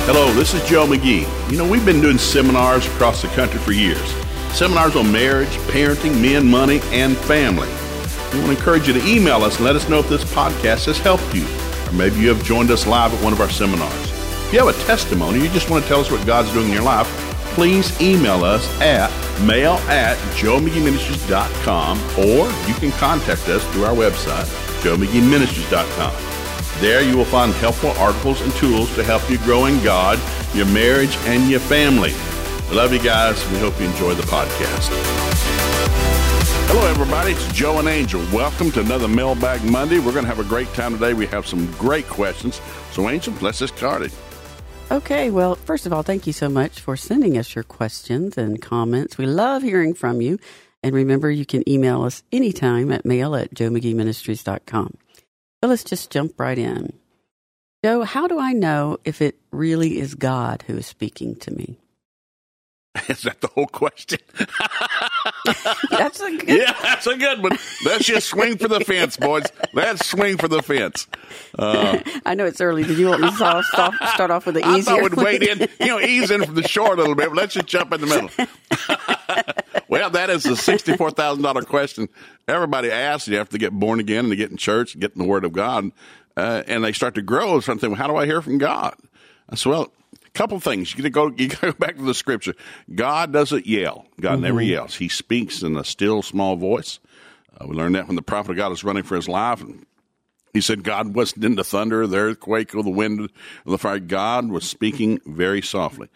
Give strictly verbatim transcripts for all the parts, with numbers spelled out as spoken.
Hello, this is Joe McGee. You know, we've been doing seminars across the country for years. Seminars on marriage, parenting, men, money, and family. We want to encourage you to email us and let us know if this podcast has helped you. Or maybe you have joined us live at one of our seminars. If you have a testimony, you just want to tell us what God's doing in your life, please email us at mail at joe mcgee ministries dot com, or you can contact us through our website, joe mcgee ministries dot com. There you will find helpful articles and tools to help you grow in God, your marriage, and your family. We love you guys. We hope you enjoy the podcast. Hello, everybody. It's Joe and Angel. Welcome to another Mailbag Monday. We're going to have a great time today. We have some great questions. So, Angel, let's get started. Okay. Well, first of all, thank you so much for sending us your questions and comments. We love hearing from you. And remember, you can email us anytime at mail at joe mcgee ministries dot com. So let's just jump right in. Joe, how do I know if it really is God who is speaking to me? Is that the whole question? That's a good Yeah, that's a good one. Let's just swing for the fence, boys. Let's swing for the fence. Uh, I know it's early. Did you want me to start, start off with the easier? I thought we'd wait in, you know, ease in from the short a little bit. But let's just jump in the middle. Well, that is the sixty-four thousand dollars question. Everybody asks. You have to get born again and to get in church, and get in the Word of God, uh, and they start to grow. So I'm thinking, well, how do I hear from God? I said, well, a couple things. You got to go. You got to go back to the Scripture. God doesn't yell. God mm-hmm. never yells. He speaks in a still, small voice. Uh, we learned that when the prophet of God was running for his life, and he said God wasn't in the thunder, the earthquake, or the wind, or the fire. God was speaking very softly.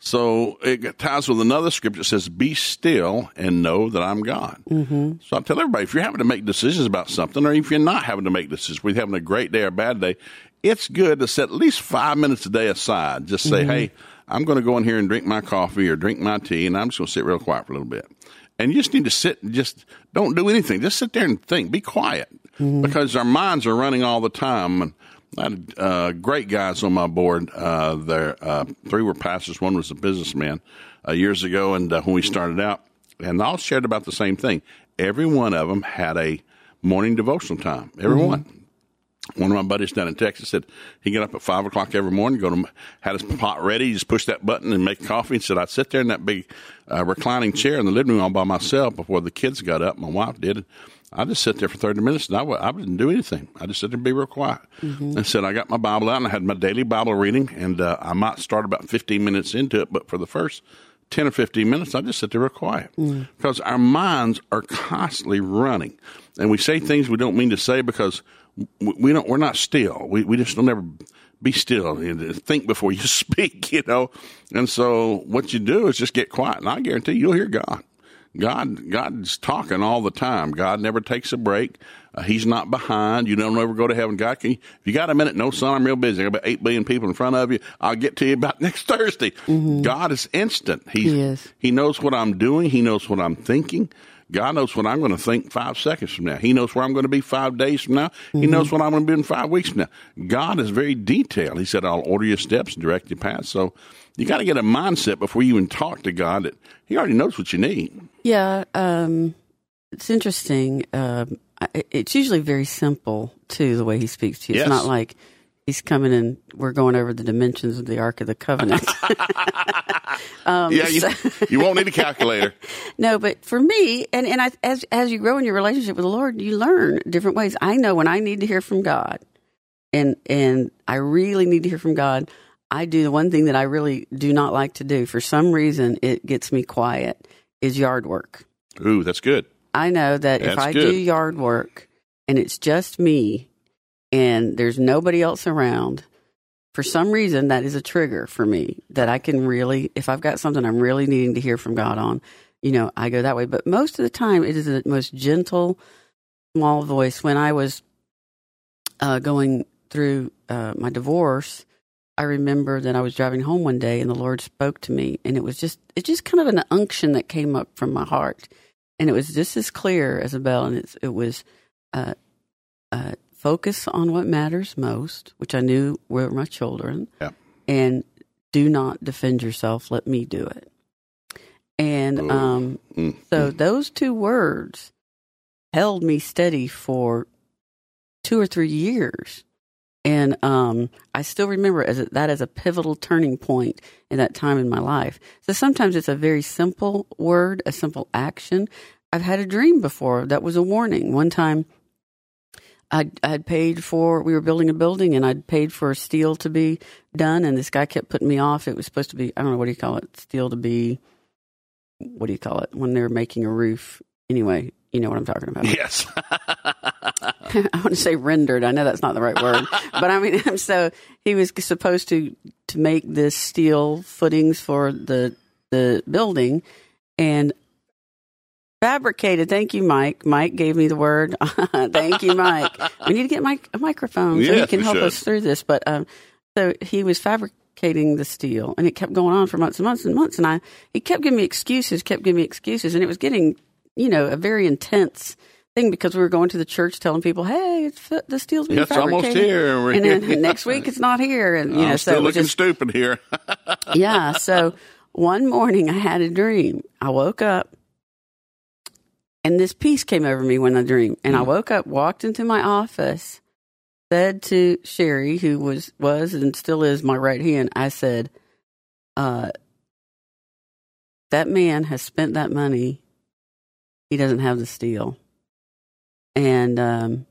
So it ties with another scripture that says, be still and know that I'm God. Mm-hmm. So I tell everybody, if you're having to make decisions about something, or if you're not having to make decisions, we're having a great day or a bad day, it's good to set at least five minutes a day aside. Just say, mm-hmm. hey, I'm going to go in here and drink my coffee or drink my tea, and I'm just going to sit real quiet for a little bit. And you just need to sit and just don't do anything. Just sit there and think. Be quiet, mm-hmm. because our minds are running all the time. And I had uh, great guys on my board. Uh, there, uh, three were pastors. One was a businessman uh, years ago, and uh, when we started out, and they all shared about the same thing. Every one of them had a morning devotional time. Every mm-hmm. one. One of my buddies down in Texas said he got up at five o'clock every morning, go to had his pot ready, just push that button and make coffee. And said I'd sit there in that big uh, reclining chair in the living room all by myself before the kids got up. My wife did. I just sit there for thirty minutes, and I, I didn't do anything. I just sit there and be real quiet. Mm-hmm. And said I got my Bible out, and I had my daily Bible reading, and uh, I might start about fifteen minutes into it, but for the first ten or fifteen minutes, I just sit there real quiet. Mm. Because our minds are constantly running, and we say things we don't mean to say because we, we don't. We're not still. We we just don't ever be still and think before you speak, you know. And so what you do is just get quiet, and I guarantee you'll hear God. God, God's talking all the time. God never takes a break. Uh, he's not behind. You don't ever go to heaven. God, can you, if you got a minute, no, son, I'm real busy. I got about eight billion people in front of you. I'll get to you about next Thursday. Mm-hmm. God is instant. He's, he is. He knows what I'm doing. He knows what I'm thinking. God knows what I'm going to think five seconds from now. He knows where I'm going to be five days from now. Mm-hmm. He knows what I'm going to be in five weeks from now. God is very detailed. He said, I'll order your steps and direct your path. So you got to get a mindset before you even talk to God that he already knows what you need. Yeah, um, it's interesting. Um, it's usually very simple, too, the way he speaks to you. Yes. It's not like he's coming and we're going over the dimensions of the Ark of the Covenant. um, yeah, you, so, you won't need a calculator. No, but for me, and, and I, as as you grow in your relationship with the Lord, you learn different ways. I know when I need to hear from God, and and I really need to hear from God, I do the one thing that I really do not like to do. For some reason, it gets me quiet, is yard work. Ooh, that's good. I know that that's if I good. do yard work and it's just me and there's nobody else around, for some reason, that is a trigger for me that I can really, if I've got something I'm really needing to hear from God on, you know, I go that way. But most of the time, it is the most gentle, small voice. When I was uh, going through uh, my divorce, I remember that I was driving home one day and the Lord spoke to me, and it was just, it's just kind of an unction that came up from my heart. And it was just as clear as a bell. And it's, it was, uh, uh, focus on what matters most, which I knew were my children, yeah. and do not defend yourself. Let me do it. And um, mm-hmm. so those two words held me steady for two or three years. And um, I still remember as a, that as a pivotal turning point in that time in my life. So sometimes it's a very simple word, a simple action. I've had a dream before that was a warning. One time I'd, I'd paid for, we were building a building, and I'd paid for steel to be done, and this guy kept putting me off. It was supposed to be, I don't know, what do you call it? Steel to be, what do you call it? When they're making a roof. Anyway, you know what I'm talking about. Yes. I want to say rendered. I know that's not the right word. But I mean, so he was supposed to, to make this steel footings for the the building, and fabricated. Thank you, Mike. Mike gave me the word. Thank you, Mike. We need to get Mike a microphone so yes, he can help should. us through this. But um, so he was fabricating the steel, and it kept going on for months and months and months. And I, he kept giving me excuses, kept giving me excuses, and it was getting, you know, a very intense thing because we were going to the church telling people, "Hey, it's, the steel's being It's fabricated." almost here. And then next week it's not here, and you I'm know, still so it was looking just, stupid here. yeah. So one morning I had a dream. I woke up. And this peace came over me when I dreamed. And I woke up, walked into my office, said to Sherry, who was, was and still is my right hand, I said, uh, that man has spent that money. He doesn't have the steel. And um,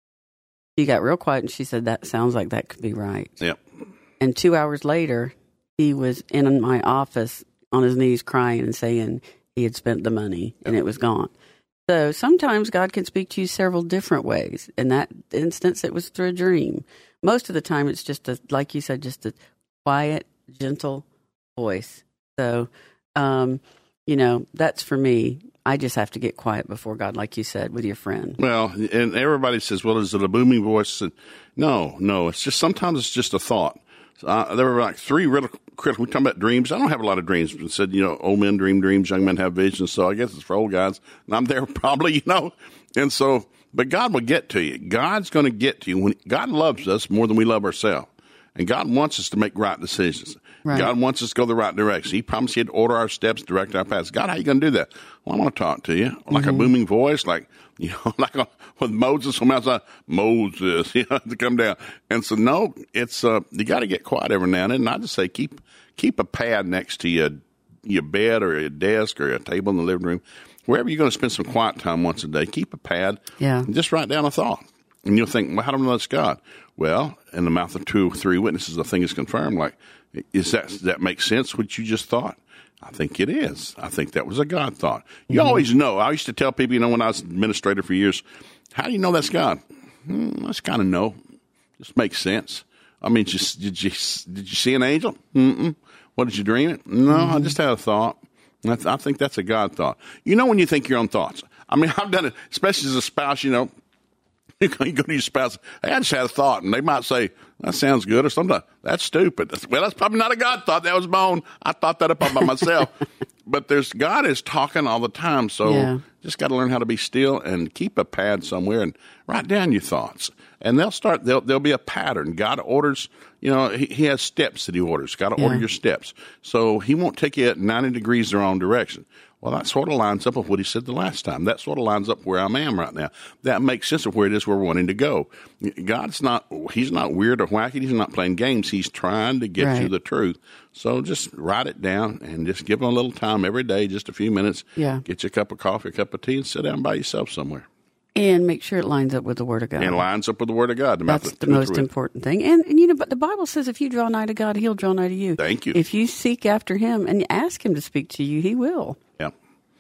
she got real quiet, and she said, that sounds like that could be right. Yep. And two hours later, he was in my office on his knees crying and saying he had spent the money, and it was gone. So sometimes God can speak to you several different ways. In that instance, it was through a dream. Most of the time, it's just, a, like you said, just a quiet, gentle voice. So, um, you know, that's for me. I just have to get quiet before God, like you said, with your friend. Well, and everybody says, well, is it a booming voice? No, no. It's just sometimes it's just a thought. Uh, there were like three real critical. We talking about dreams. I don't have a lot of dreams. It said, you know, old men dream dreams, young men have visions. So I guess it's for old guys. And I'm there probably, you know. And so, but God will get to you. God's going to get to you. When God loves us more than we love ourselves. And God wants us to make right decisions. Right. God wants us to go the right direction. He promised He'd order our steps, direct our paths. God, how you going to do that? Well, I want to talk to you like mm-hmm. a booming voice, like, you know, like a, with Moses from outside, Moses, you know, to come down. And so, no, it's, uh, you got to get quiet every now and then. And I just say, keep, keep a pad next to your, your bed or your desk or a table in the living room. Wherever you're going to spend some quiet time once a day, keep a pad. Yeah. And just write down a thought. And you'll think, well, how do I know it's God? Well, in the mouth of two or three witnesses, the thing is confirmed. Like, is that, does that make sense, what you just thought? I think it is. I think that was a God thought. You mm-hmm. always know. I used to tell people, you know, when I was administrator for years, how do you know that's God? Hmm, I just kind of know. Just makes sense. I mean, just, did you did you see an angel? Mm-mm. What, did you dream it? No, mm-hmm. I just had a thought. I, th- I think that's a God thought. You know when you think your own thoughts. I mean, I've done it, especially as a spouse, you know. You go to your spouse, hey, I just had a thought, and they might say, that sounds good, or something. That's stupid. Well, that's probably not a God thought. That was my own. I thought that up by myself. But there's God is talking all the time, so yeah. just got to learn how to be still and keep a pad somewhere and write down your thoughts. And they'll start, they'll, there'll be a pattern. God orders, you know, he, he has steps that He orders. Got to yeah. order your steps. So He won't take you at ninety degrees the wrong direction. Well, that sort of lines up with what He said the last time. That sort of lines up where I am right now. That makes sense of where it is we're wanting to go. God's not, He's not weird or wacky. He's not playing games. He's trying to get right. you the truth. So just write it down and just give Him a little time every day, just a few minutes. Yeah. Get you a cup of coffee, a cup of tea, and sit down by yourself somewhere. And make sure it lines up with the Word of God. And lines up with the Word of God. The That's the most important thing. And, and, you know, but the Bible says if you draw nigh to God, He'll draw nigh to you. Thank you. If you seek after Him and ask Him to speak to you, He will. Yeah.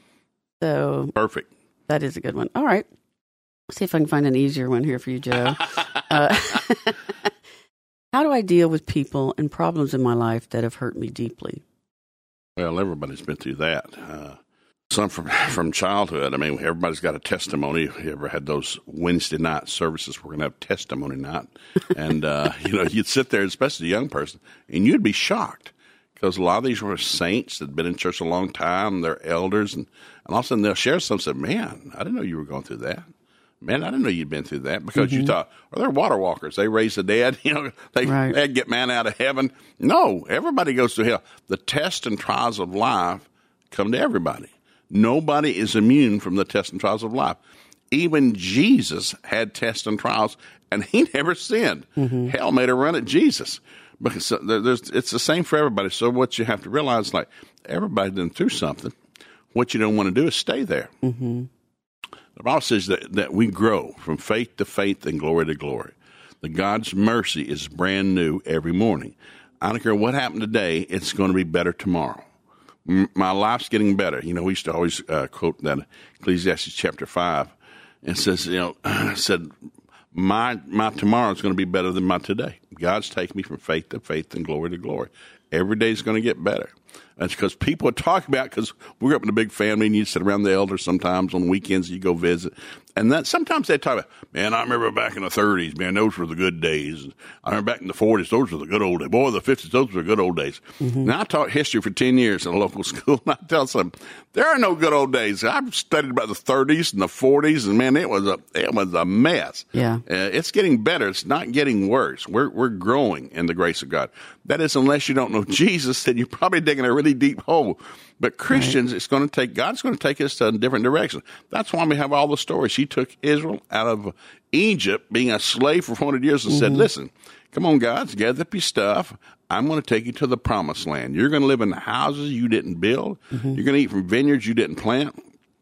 So perfect. That is a good one. All right. Let's see if I can find an easier one here for you, Joe. uh, how do I deal with people and problems in my life that have hurt me deeply? Well, everybody's been through that. Uh, some from from childhood. I mean, everybody's got a testimony. You ever had those Wednesday night services? We're going to have testimony night. And, uh, you know, you'd sit there, especially a young person, and you'd be shocked. Because a lot of these were saints that had been in church a long time, they're elders, and, and all of a sudden they'll share something and say, man, I didn't know you were going through that. Man, I didn't know you'd been through that. Because mm-hmm. you thought, oh, they're water walkers. They raise the dead. You know, they, right. they get man out of heaven. No, everybody goes through hell. The tests and trials of life come to everybody. Nobody is immune from the tests and trials of life. even Jesus had tests and trials, and he never sinned. Mm-hmm. Hell made a run at Jesus. Because there's, it's the same for everybody. So what you have to realize, like, everybody's been through something. What you don't want to do is stay there. Mm-hmm. The Bible says that, that we grow from faith to faith and glory to glory. That God's mercy is brand new every morning. I don't care what happened today, it's going to be better tomorrow. M- my life's getting better. You know, we used to always uh, quote that Ecclesiastes chapter five. It says, you know, said, my my tomorrow is going to be better than my today. God's taking me from faith to faith and glory to glory. Every day is going to get better. That's because people talk about, because we grew up in a big family and you sit around the elders sometimes on weekends, you go visit. And that sometimes they talk about, man, I remember back in the thirties, man, those were the good days. I remember back in the forties, those were the good old days. Boy, the fifties, those were the good old days. Mm-hmm. Now, I taught history for ten years in a local school, and I tell some, there are no good old days. I've studied about the thirties and the forties, and man, it was a it was a mess. Yeah, uh, it's getting better. It's not getting worse. We're we're growing in the grace of God. That is, unless you don't know Jesus, then you're probably digging a really deep hole. But Christians, right. it's going to take, God's going to take us to a different direction. That's why we have all the stories. He took Israel out of Egypt, being a slave for four hundred years, and mm-hmm. said, listen, come on, guys, gather up your stuff. I'm going to take you to the promised land. You're going to live in houses you didn't build. Mm-hmm. You're going to eat from vineyards you didn't plant.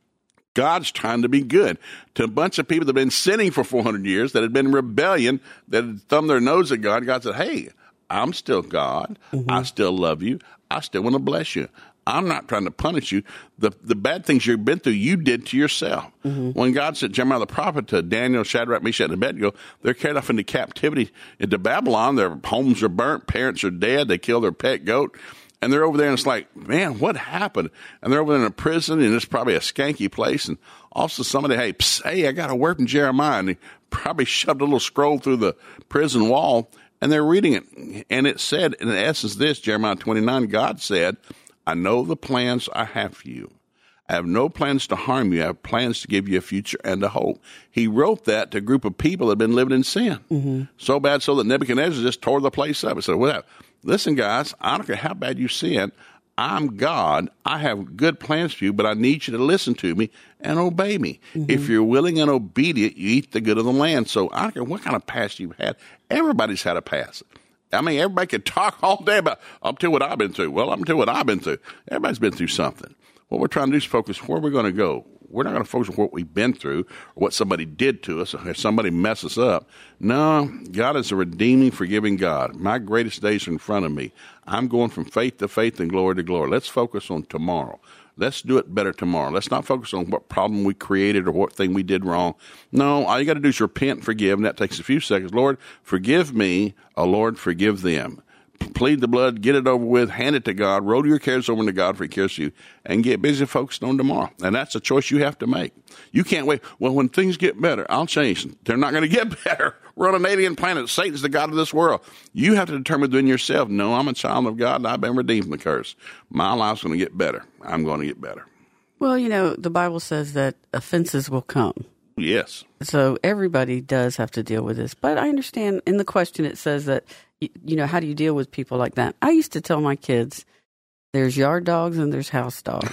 God's trying to be good to a bunch of people that have been sinning for four hundred years, that had been in rebellion, that had thumbed their nose at God. God said, hey, I'm still God. Mm-hmm. I still love you. I still want to bless you. I'm not trying to punish you. The the bad things you've been through, you did to yourself. Mm-hmm. When God sent Jeremiah the prophet to Daniel, Shadrach, Meshach, and Abednego, they're carried off into captivity into Babylon. Their homes are burnt. Parents are dead. They kill their pet goat. And they're over there, and it's like, man, what happened? And they're over there in a prison, and it's probably a skanky place. And also somebody, hey, psst, hey, I got a word from Jeremiah. And he probably shoved a little scroll through the prison wall, and they're reading it. And it said, in essence, this, Jeremiah twenty-nine, God said, I know the plans I have for you. I have no plans to harm you. I have plans to give you a future and a hope. He wrote that to a group of people that had been living in sin. Mm-hmm. So bad so that Nebuchadnezzar just tore the place up. He said, well, listen, guys, I don't care how bad you sin. I'm God. I have good plans for you, but I need you to listen to me and obey me. Mm-hmm. If you're willing and obedient, you eat the good of the land. So I don't care what kind of past you've had. Everybody's had a past. I mean, everybody could talk all day about, I'll tell you what I've been through. Well, I'm tell you what I've been through. Everybody's been through something. What we're trying to do is focus where we're going to go. We're not going to focus on what we've been through or what somebody did to us or if somebody messes up. No, God is a redeeming, forgiving God. My greatest days are in front of me. I'm going from faith to faith and glory to glory. Let's focus on tomorrow. Let's do it better tomorrow. Let's not focus on what problem we created or what thing we did wrong. No, all you got to do is repent and forgive, and that takes a few seconds. Lord, forgive me. Oh, Lord, forgive them. Plead the blood, get it over with, hand it to God, roll your cares over to God for He cares for you, and get busy focused on tomorrow. And that's a choice you have to make. You can't wait. Well, when things get better, I'll change. They're not going to get better. We're on an alien planet. Satan's the God of this world. You have to determine within yourself, no, I'm a child of God, and I've been redeemed from the curse. My life's going to get better. I'm going to get better. Well, you know, the Bible says that offenses will come. Yes. So everybody does have to deal with this. But I understand in the question it says that, you know, how do you deal with people like that? I used to tell my kids, there's yard dogs and there's house dogs.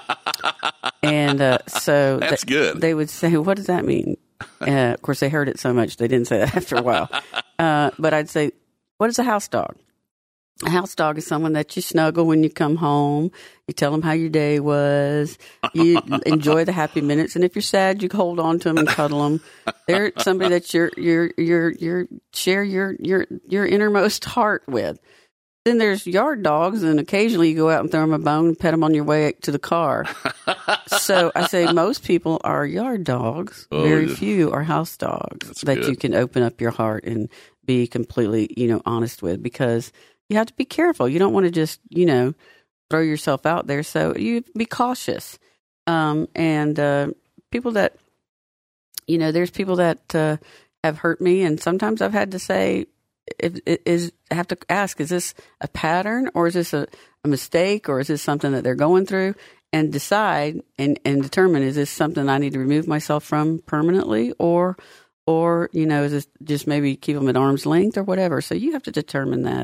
and uh, so that's th- good. They would say, what does that mean? Uh, of course, they heard it so much they didn't say that after a while. Uh, but I'd say, what is a house dog? A house dog is someone that you snuggle when you come home. You tell them how your day was. You enjoy the happy minutes, and if you're sad, you hold on to them and cuddle them. They're somebody that you're you're you're you're share your your your innermost heart with. Then there's yard dogs, and occasionally you go out and throw them a bone and pet them on your way to the car. So I say most people are yard dogs. Oh, Very yeah. few are house dogs That's that good. You can open up your heart and be completely, you know, honest with, because you have to be careful. You don't want to just, you know, throw yourself out there. So you be cautious. Um, and uh, people that, you know, there's people that uh, have hurt me, and sometimes I've had to say, if, is I have to ask, is this a pattern, or is this a, a mistake, or is this something that they're going through, and decide and, and determine, is this something I need to remove myself from permanently, or, or, you know, is this just maybe keep them at arm's length or whatever. So you have to determine that.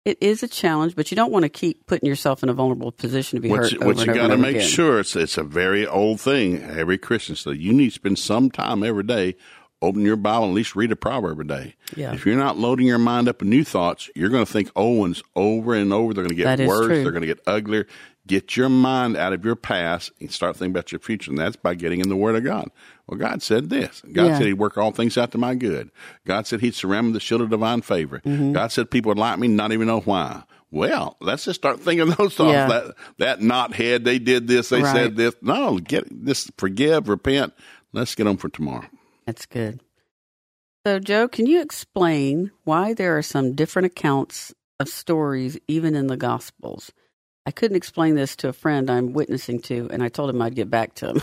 It is a challenge, but you don't want to keep putting yourself in a vulnerable position to be what hurt you, over what and you over got to and make again. sure, it's, it's a very old thing, every Christian says, you need to spend some time every day, open your Bible, and at least read a proverb a day. Yeah. If you're not loading your mind up with new thoughts, you're going to think old ones over and over. They're going to That get is worse. true. They're going to get uglier. Get your mind out of your past and start thinking about your future, and that's by getting in the Word of God. Well, God said this. God Yeah. said he'd work all things out to my good. God said he'd surround me with the shield of divine favor. Mm-hmm. God said people would like me, not even know why. Well, let's just start thinking those thoughts. Yeah. That that knothead, they did this, they Right. said this. No, get this, forgive, repent. Let's get on for tomorrow. That's good. So, Joe, can you explain why there are some different accounts of stories even in the Gospels? I couldn't explain this to a friend I'm witnessing to, and I told him I'd get back to him.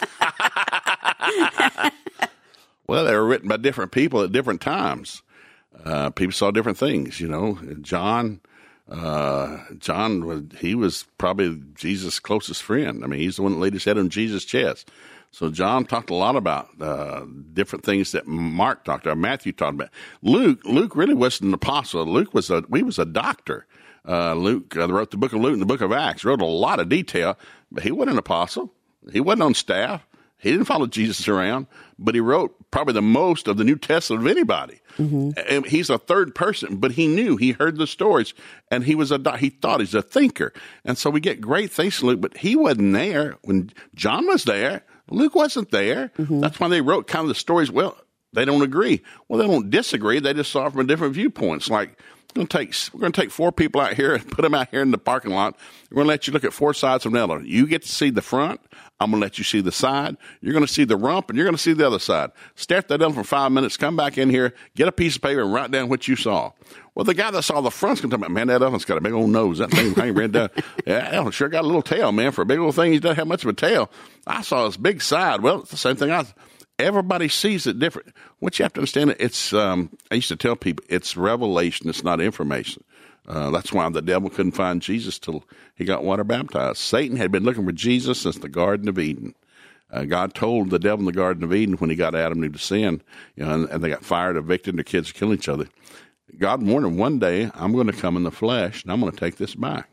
Well, they were written by different people at different times. Uh, people saw different things, you know. John, uh, John was he was probably Jesus' closest friend. I mean, he's the one that laid his head on Jesus' chest. So John talked a lot about uh, different things that Mark talked about, Matthew talked about. Luke, Luke really wasn't an apostle. Luke was a he was a doctor. Uh, Luke uh, wrote the book of Luke and the book of Acts. Wrote a lot of detail, but he wasn't an apostle. He wasn't on staff. He didn't follow Jesus around, but he wrote probably the most of the New Testament of anybody. Mm-hmm. And he's a third person, but he knew, he heard the stories, and he was a he thought he's a thinker. And so we get great things from Luke, but he wasn't there when John was there. Luke wasn't there. Mm-hmm. That's why they wrote kind of the stories. Well, they don't agree. Well, they don't disagree. They just saw it from a different viewpoint. It's like, We're going to take we're going to take four people out here and put them out here in the parking lot. We're going to let you look at four sides of an elephant. You get to see the front. I'm going to let you see the side. You're going to see the rump, and you're going to see the other side. Stare at that elephant for five minutes. Come back in here, get a piece of paper, and write down what you saw. Well, the guy that saw the front's going to tell me, man, that elephant's got a big old nose. That thing ain't ran down. Yeah, that elephant sure got a little tail, man. For a big old thing, he doesn't have much of a tail. I saw his big side. Well, it's the same thing I Everybody sees it different. What you have to understand, it's, um, I used to tell people, it's revelation, it's not information. Uh, that's why the devil couldn't find Jesus till he got water baptized. Satan had been looking for Jesus since the Garden of Eden. Uh, God told the devil in the Garden of Eden when he got Adam and Eve to sin, you know, and, and they got fired, evicted, and their kids killing each other. God warned him, one day I'm going to come in the flesh, and I'm going to take this back.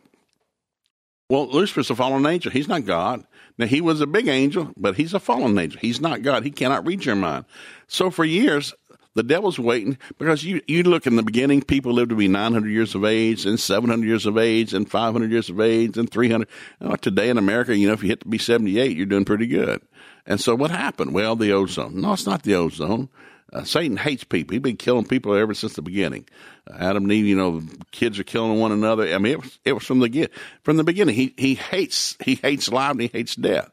Well, Lucifer's a fallen angel. He's not God. Now, he was a big angel, but he's a fallen angel. He's not God. He cannot read your mind. So for years, the devil's waiting, because you, you look in the beginning, people lived to be nine hundred years of age, and seven hundred years of age, and five hundred years of age, and three hundred. You know, today in America, you know, if you hit to be seventy-eight, you're doing pretty good. And so what happened? Well, the ozone. No, it's not the ozone. Uh, Satan hates people. He's been killing people ever since the beginning. Uh, Adam and Eve, you know, kids are killing one another. I mean, it was, it was from the from the beginning. He he hates he hates life and he hates death.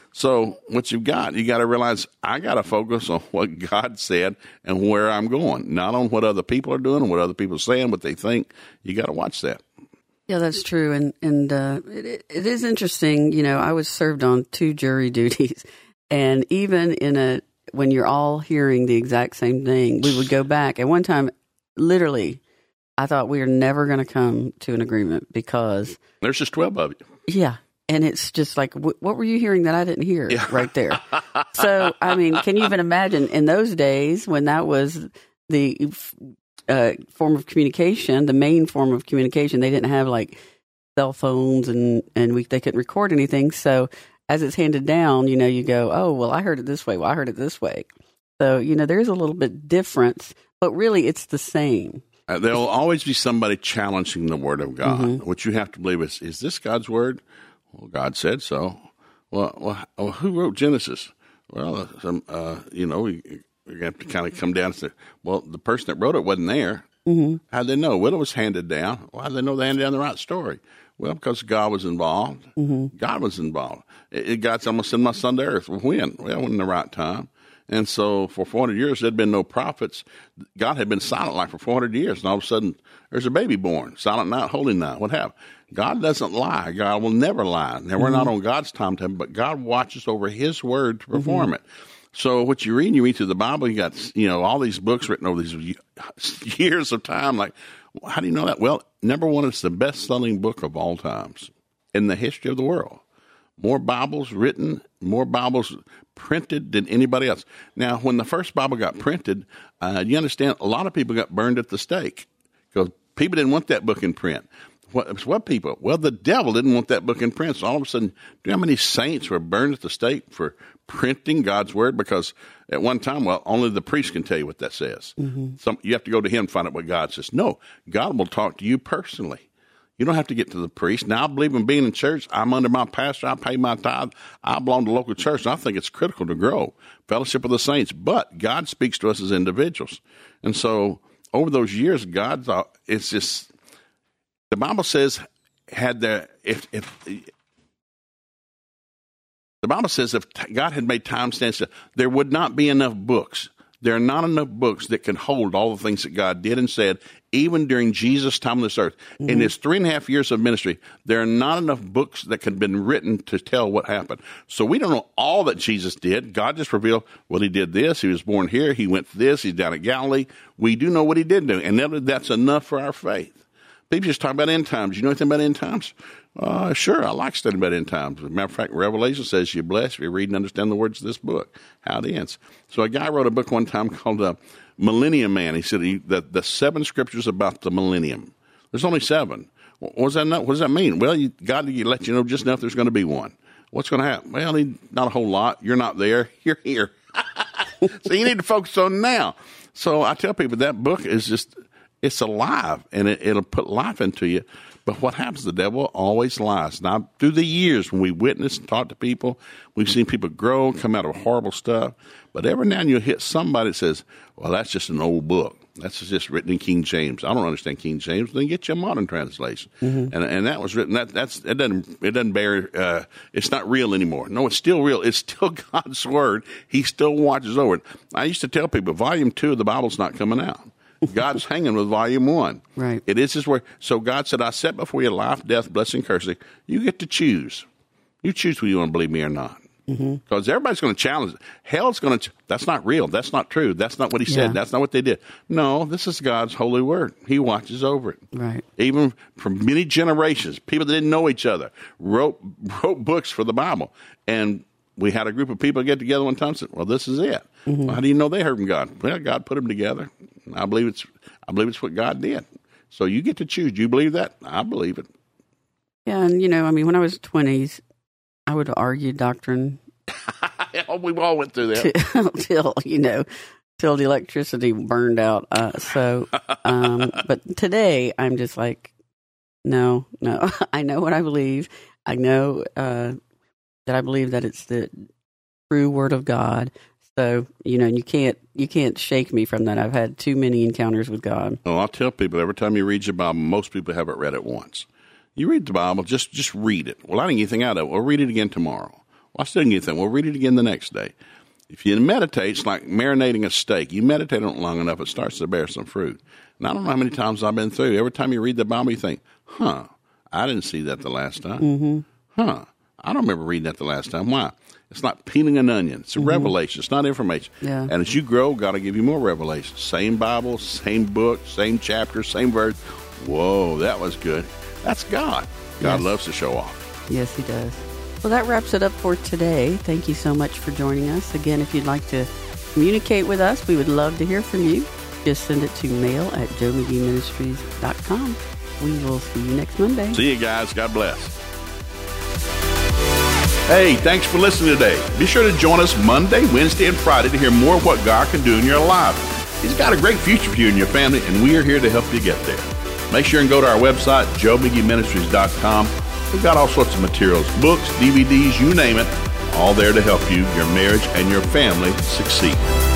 So what you've got, you got to realize I got to focus on what God said and where I'm going, not on what other people are doing and what other people are saying, what they think. You got to watch that. Yeah, that's true. And and uh, it, it is interesting. You know, I was served on two jury duties, and even in a when you're all hearing the exact same thing, we would go back. At one time, literally, I thought we are never going to come to an agreement because there's just twelve of you. Yeah. And it's just like, what were you hearing that I didn't hear yeah. right there? So, I mean, can you even imagine in those days when that was the uh, form of communication, the main form of communication, they didn't have like cell phones and, and we, they couldn't record anything. So as it's handed down, you know, you go, oh, well, I heard it this way. Well, I heard it this way. So, you know, there's a little bit difference, but really it's the same. Uh, there will always be somebody challenging the word of God. Mm-hmm. What you have to believe is, is this God's word? Well, God said so. Well, well, who wrote Genesis? Well, some, uh, you know, we, we have to kind of come down and say, well, the person that wrote it wasn't there. Mm-hmm. How'd they know? Well, it was handed down. Well, how'd they know they handed down the right story? Well, because God was involved. Mm-hmm. God was involved. It, it God's almost send my son to earth. Well, when? Well, when the right time. And so for four hundred years, there'd been no prophets. God had been silent like for four hundred years. And all of a sudden, there's a baby born. Silent night, holy night. What happened? God doesn't lie. God will never lie. Now, we're mm-hmm. not on God's timetable, but God watches over his word to perform mm-hmm. it. So what you read, you read through the Bible, you got, you know, all these books written over these years of time. Like, how do you know that? Well, number one, it's the best-selling book of all times in the history of the world. More Bibles written, more Bibles printed than anybody else. Now, when the first Bible got printed, uh, you understand, a lot of people got burned at the stake because People didn't want that book in print. What, what people? Well, the devil didn't want that book in print. So all of a sudden, do you know how many saints were burned at the stake for printing God's word? Because at one time, well, only the priest can tell you what that says. Mm-hmm. Some, you have to go to him and find out what God says. No, God will talk to you personally. You don't have to get to the priest. Now, I believe in being in church. I'm under my pastor. I pay my tithe. I belong to local church. And I think it's critical to grow. Fellowship of the saints. But God speaks to us as individuals. And so over those years, God thought it's just, the Bible says, had there, if, if, the Bible says if God had made time stand still, there would not be enough books. There are not enough books that can hold all the things that God did and said, even during Jesus' time on this earth. Mm-hmm. In his three and a half years of ministry, there are not enough books that could have been written to tell what happened. So we don't know all that Jesus did. God just revealed, well, he did this. He was born here. He went to this. He's down at Galilee. We do know what he did do, and that's enough for our faith. People just talk about end times. You know anything about end times? Uh, sure, I like studying about end times. As a matter of fact, Revelation says you're blessed if you read and understand the words of this book, how it ends. So a guy wrote a book one time called uh, Millennium Man. He said he, the, the seven scriptures about the millennium. There's only seven. What does that, what does that mean? Well, you, God you let you know just enough there's going to be one. What's going to happen? Well, not a whole lot. You're not there. You're here. So you need to focus on now. So I tell people that book is just... it's alive, and it, it'll put life into you. But what happens? The devil always lies. Now, through the years, when we witness and talk to people, we've seen people grow, come out of horrible stuff. But every now and then you'll hit somebody that says, well, that's just an old book. That's just written in King James. I don't understand King James. Then get you a modern translation. Mm-hmm. And and that was written. That that's it doesn't it doesn't bear. Uh, it's not real anymore. No, it's still real. It's still God's word. He still watches over it. I used to tell people, volume two of the Bible's not coming out. God's hanging with volume one. Right. It is his word. So God said, I set before you life, death, blessing, cursing. You get to choose. You choose whether you want to believe me or not. Because mm-hmm. everybody's going to challenge it. Hell's going to, ch- that's not real. That's not true. That's not what he said. Yeah. That's not what they did. No, this is God's holy word. He watches over it. Right. Even from many generations, people that didn't know each other wrote wrote books for the Bible. And we had a group of people get together one time and said, well, this is it. Mm-hmm. Well, how do you know they heard from God? Well, God put them together. I believe it's I believe it's what God did. So you get to choose. Do you believe that? I believe it. Yeah, and, you know, I mean, when I was twenties, I would argue doctrine. We all went through that. Till, you know, till the electricity burned out. Uh, so, um, but today I'm just like, no, no. I know what I believe. I know uh, that I believe that it's the true word of God. So, you know, you can't you can't shake me from that. I've had too many encounters with God. Oh, I'll tell people, every time you read your Bible, most people haven't read it once. You read the Bible, just just read it. Well, I didn't get anything out of it. We'll read it again tomorrow. Well, I still didn't get anything. We'll read it again the next day. If you meditate, it's like marinating a steak. You meditate on it long enough, it starts to bear some fruit. And I don't know how many times I've been through. Every time you read the Bible, you think, huh, I didn't see that the last time. Mm-hmm. Huh, I don't remember reading that the last time. Why? It's like peeling an onion. It's a mm-hmm. revelation. It's not information. Yeah. And as you grow, God will give you more revelation. Same Bible, same book, same chapter, same verse. Whoa, that was good. That's God. God yes. loves to show off. Yes, he does. Well, that wraps it up for today. Thank you so much for joining us. Again, if you'd like to communicate with us, we would love to hear from you. Just send it to mail at joe mcgee ministries dot com. We will see you next Monday. See you guys. God bless. Hey, thanks for listening today. Be sure to join us Monday, Wednesday, and Friday to hear more of what God can do in your life. He's got a great future for you and your family, and we are here to help you get there. Make sure and go to our website, joe mcgee ministries dot com. We've got all sorts of materials, books, D V Ds, you name it, all there to help you, your marriage, and your family succeed.